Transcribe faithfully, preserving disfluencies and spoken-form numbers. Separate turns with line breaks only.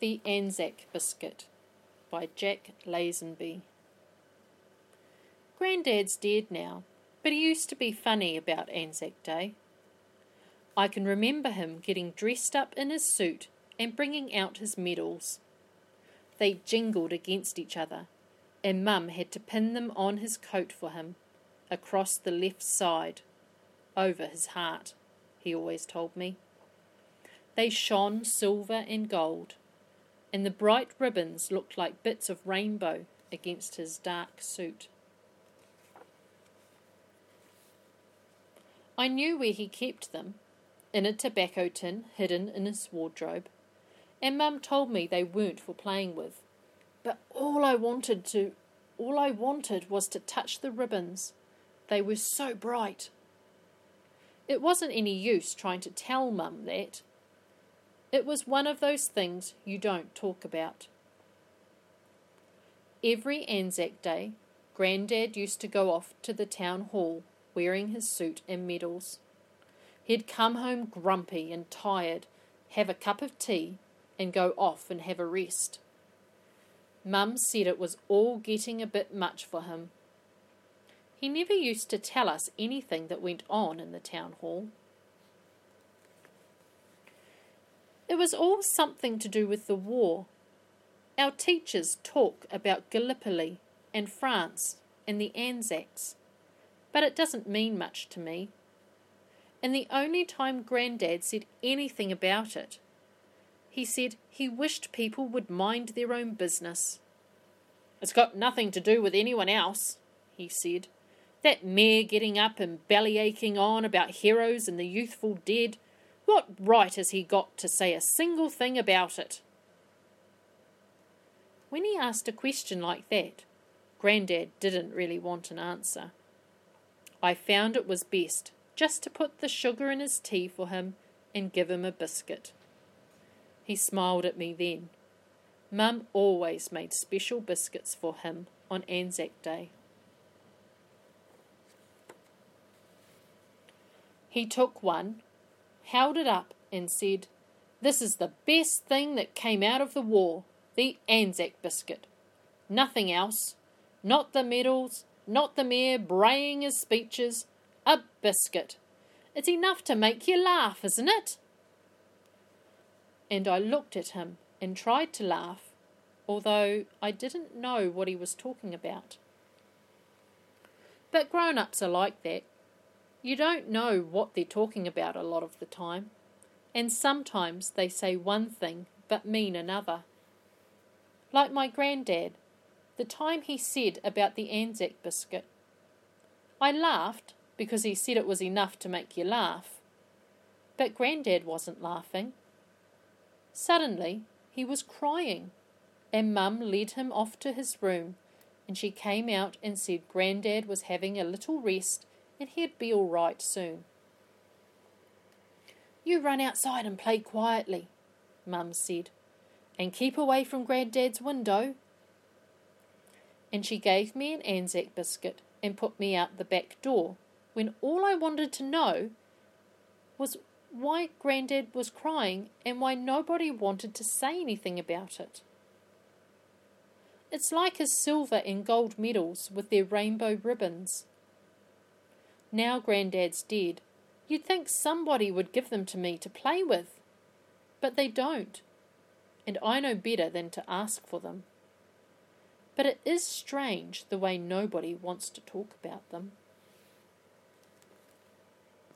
The Anzac Biscuit by Jack Lazenby. Grandad's dead now, but he used to be funny about Anzac Day. I can remember him getting dressed up in his suit and bringing out his medals. They jingled against each other, and Mum had to pin them on his coat for him, across the left side, over his heart, he always told me. They shone silver and gold, and the bright ribbons looked like bits of rainbow against his dark suit. I knew where he kept them, in a tobacco tin hidden in his wardrobe, and Mum told me they weren't for playing with. But all I wanted to, all I wanted was to touch the ribbons. They were so bright. It wasn't any use trying to tell Mum that. It was one of those things you don't talk about. Every Anzac Day, Grandad used to go off to the town hall wearing his suit and medals. He'd come home grumpy and tired, have a cup of tea, and go off and have a rest. Mum said it was all getting a bit much for him. He never used to tell us anything that went on in the town hall. It was all something to do with the war. Our teachers talk about Gallipoli and France and the Anzacs, but it doesn't mean much to me. And the only time Grandad said anything about it, he said he wished people would mind their own business. "It's got nothing to do with anyone else," he said. "That mayor getting up and bellyaching on about heroes and the youthful dead, what right has he got to say a single thing about it?" When he asked a question like that, Grandad didn't really want an answer. I found it was best just to put the sugar in his tea for him and give him a biscuit. He smiled at me then. Mum always made special biscuits for him on Anzac Day. He took one, held it up and said, "This is the best thing that came out of the war, the Anzac biscuit. Nothing else. Not the medals, not the mayor braying his speeches. A biscuit. It's enough to make you laugh, isn't it?" And I looked at him and tried to laugh, although I didn't know what he was talking about. But grown-ups are like that. You don't know what they're talking about a lot of the time, and sometimes they say one thing but mean another. Like my Grandad, the time he said about the Anzac biscuit. I laughed because he said it was enough to make you laugh, but Grandad wasn't laughing. Suddenly he was crying, and Mum led him off to his room, and she came out and said Grandad was having a little rest and he'd be all right soon. "You run outside and play quietly," Mum said, "and keep away from Grandad's window." And she gave me an Anzac biscuit and put me out the back door, when all I wanted to know was why Grandad was crying and why nobody wanted to say anything about it. It's like his silver and gold medals with their rainbow ribbons. Now Grandad's dead, you'd think somebody would give them to me to play with, but they don't, and I know better than to ask for them. But it is strange the way nobody wants to talk about them.